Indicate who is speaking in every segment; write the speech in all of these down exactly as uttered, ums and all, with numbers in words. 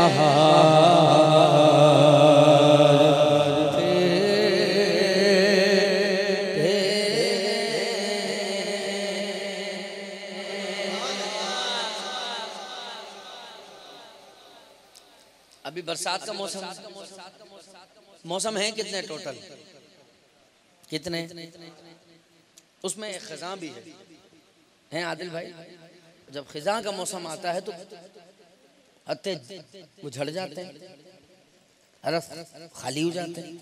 Speaker 1: अभी बरसात का मौसम मौसम है कितने टोटल कितने उसमें एक खिज़ां भी है हैं आदिल भाई। जब खिज़ां का मौसम आता है तो अत्ते वो झड़ जाते हैं, अरफ खाली हो जाते हैं।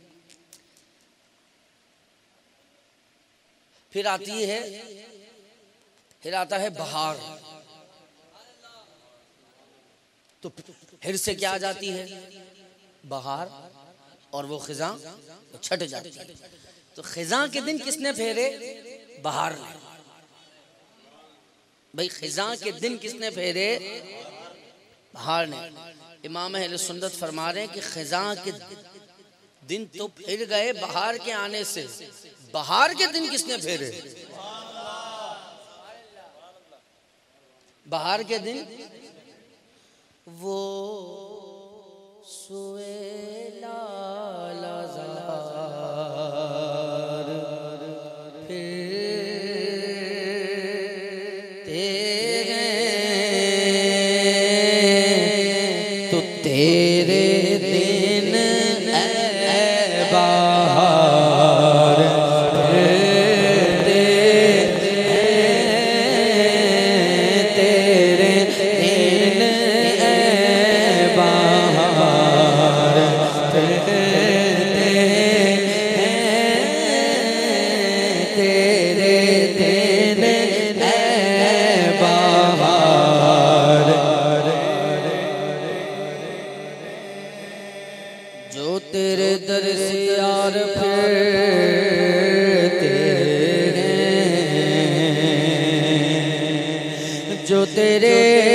Speaker 1: फिर आती है फिर आता है बहार, तो फिर से क्या आ जाती है बहार और वो खिज़ां तो छट जाती है। तो खिज़ां के दिन किसने फेरे? बहार ने। भाई खिज़ां के दिन किसने फेरे? बहार ने। इमाम अहले सुन्नत फरमा रहे हैं कि खिज़ां के दिन तो फिर गए बहार के आने से, बहार के दिन किसने फेरे? बहार के दिन वो सुएला लाज़ार फिरते हैं तो तेरे दिन ऐ बहार फिरते हैं तेरे दिन तेरे दर से यार फिरते हैं, जो तेरे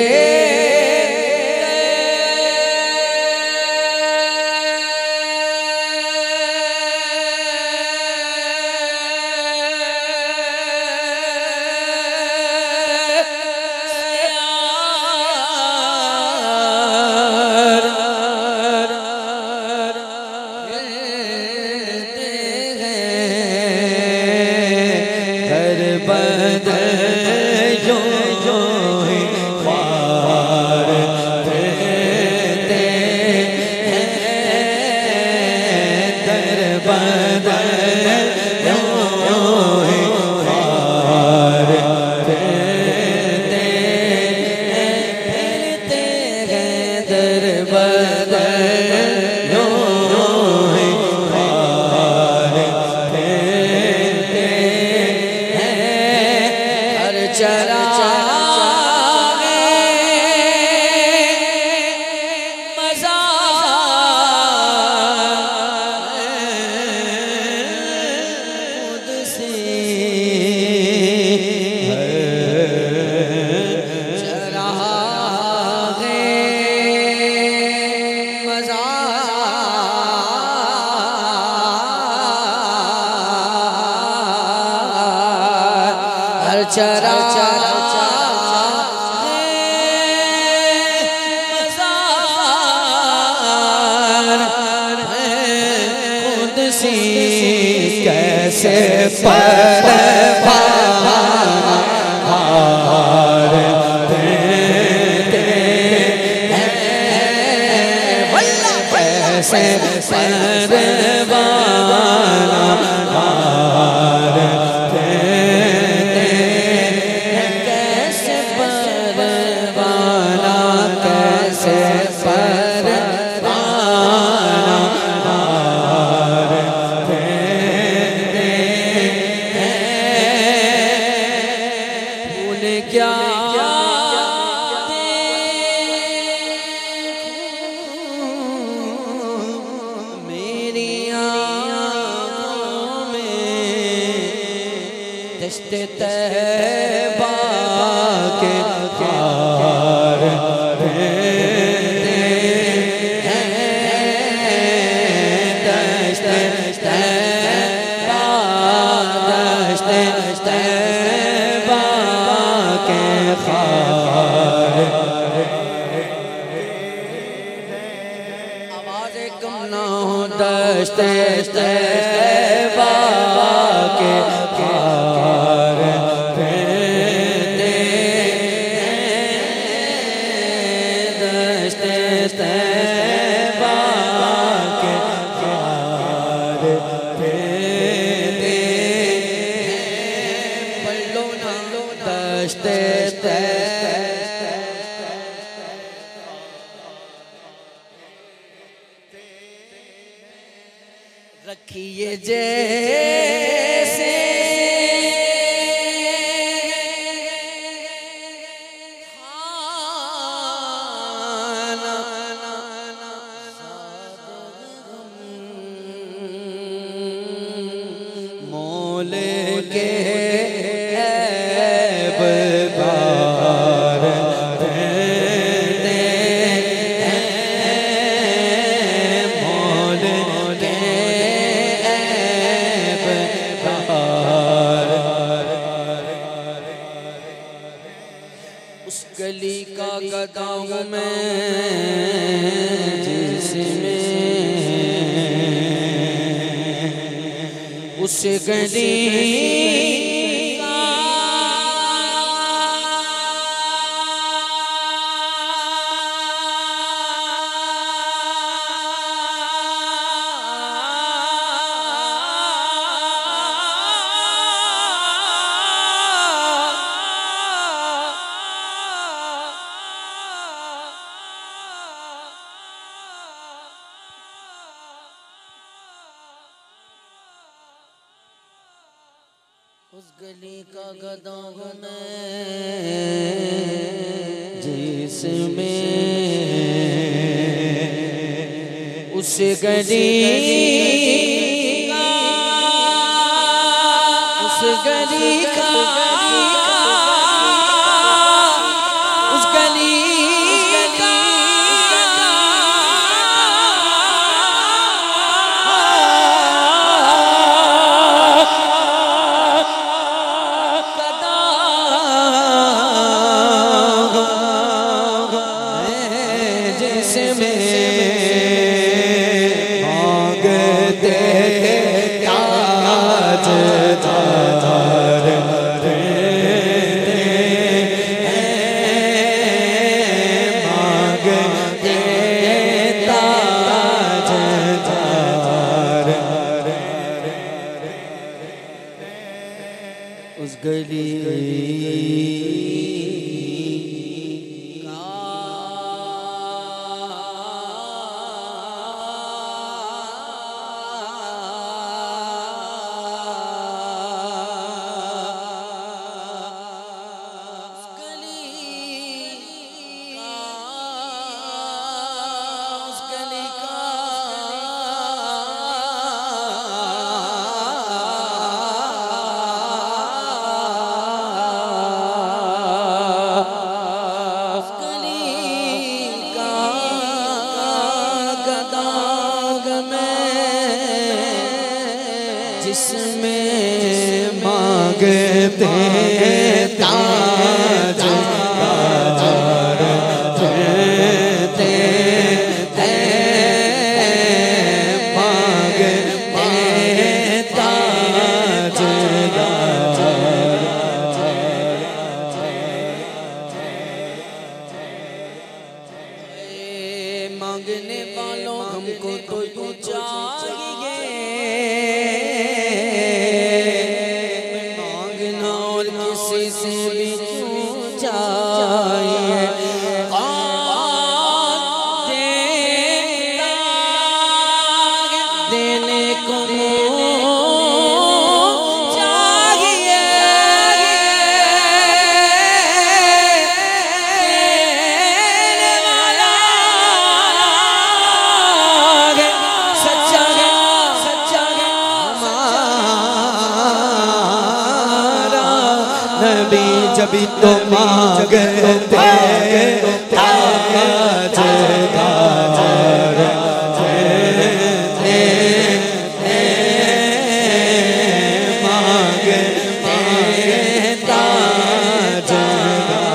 Speaker 1: चरा चरा खुद सी कैसे परवार देते हैं, कैसे परवार तैबा के खार देते हैं, दश्त तैबा दश्त तैबा के खार गुम ना हो दस्ते तैबा के पार फिरते दस्ते तैबा के पार फिरते पल्लो ना दस्ते रखिए जैसे मोल के गली का गदाऊं मैं जिसमें उस गली उस गली का गदा हूँ मैं जिसमें उस गली का उस गली का उस गली का उस गली जिसमें मांगते ताज ताज देते मांगते ताज मांगने वालों हमको तो तू चाहिए किसी से भी क्यों चाहिए कौन देता देने को चाहिए देने वाला सच्चा सच्चा नबी जब तो मांगते ताज ताज मांगते ताज ताज।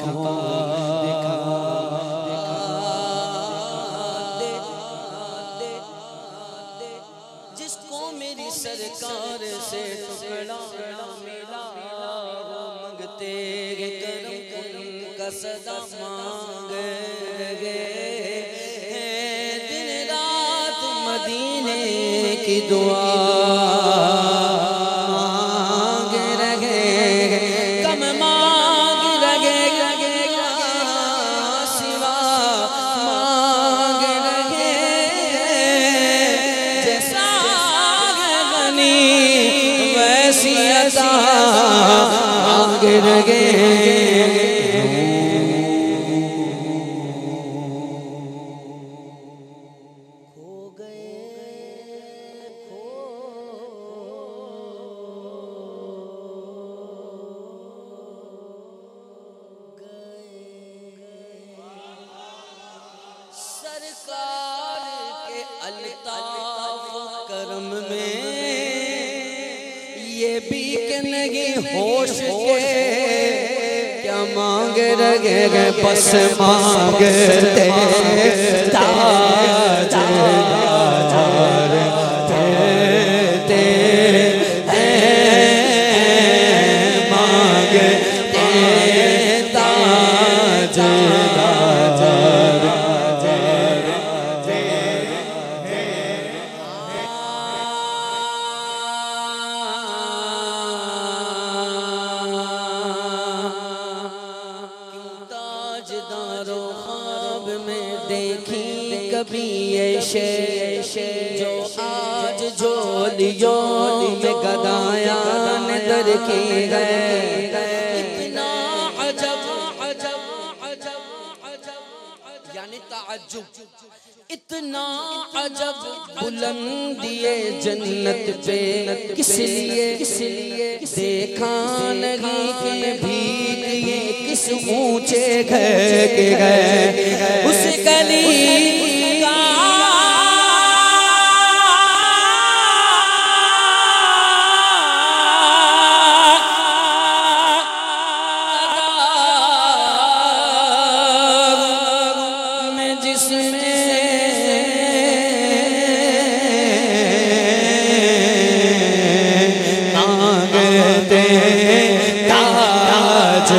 Speaker 1: जिसको मेरी सरकार से टुकड़ा मिला मांगते करम का सदा मांग दिन रात मदीने की दुआ मांग रहे कम मांग रहे सिवा मांग रहे जैसा गनी वैसी अता मांग रहे सरकार के अल्ताफ करम में ये भी के नहीं होश के क्या मांग रहे बस मांगते ताज देते मांगते ताज देखी कभी ऐसे जो आज झोलियों में गदाया नजर की गए इतना अजब अजब अजब अजब यानी ताज्जुब इतना अजब बुलंदिए जन्नत पे किस लिए किस लिए देखा नहीं कि भीग ये किस ऊंचे घर के गए उस गली का मैं जिसमें मांगते ताज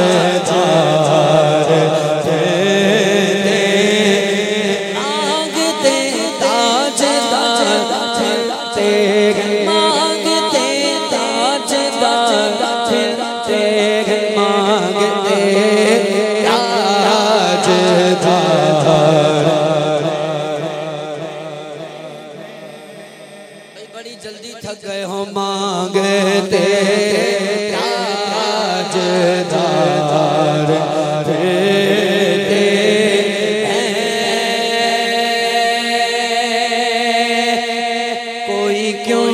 Speaker 1: बड़ी जल्दी थक गए हो मांगते ताजदार देते कोई क्यों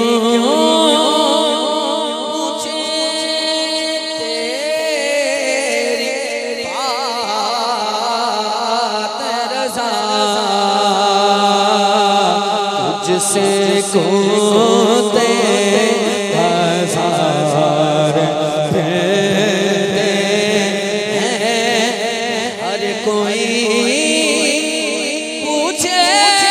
Speaker 1: पूछे तेरी बात रज़ा तुझसे को हजार फिरते हैं हर कोई पूछे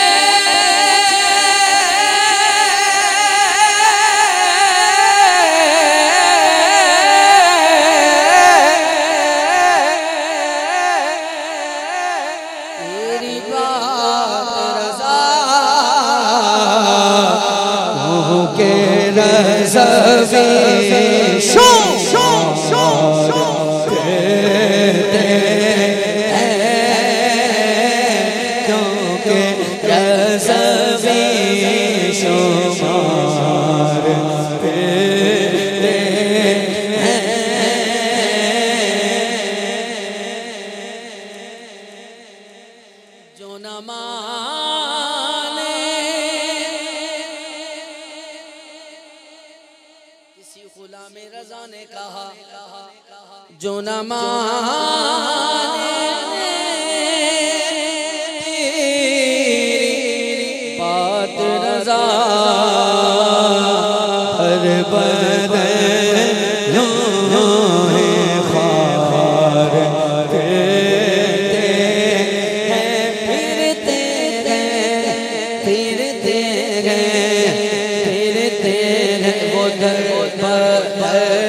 Speaker 1: तेरी बात रज़ा के Rizvi show show show show कहते हैं क्योंकि रज़वी शुमार कहते हैं जो न माने गुलाम रज़ा ने कहा जो न माने बात रज़ा हर बदलो है ख्वार है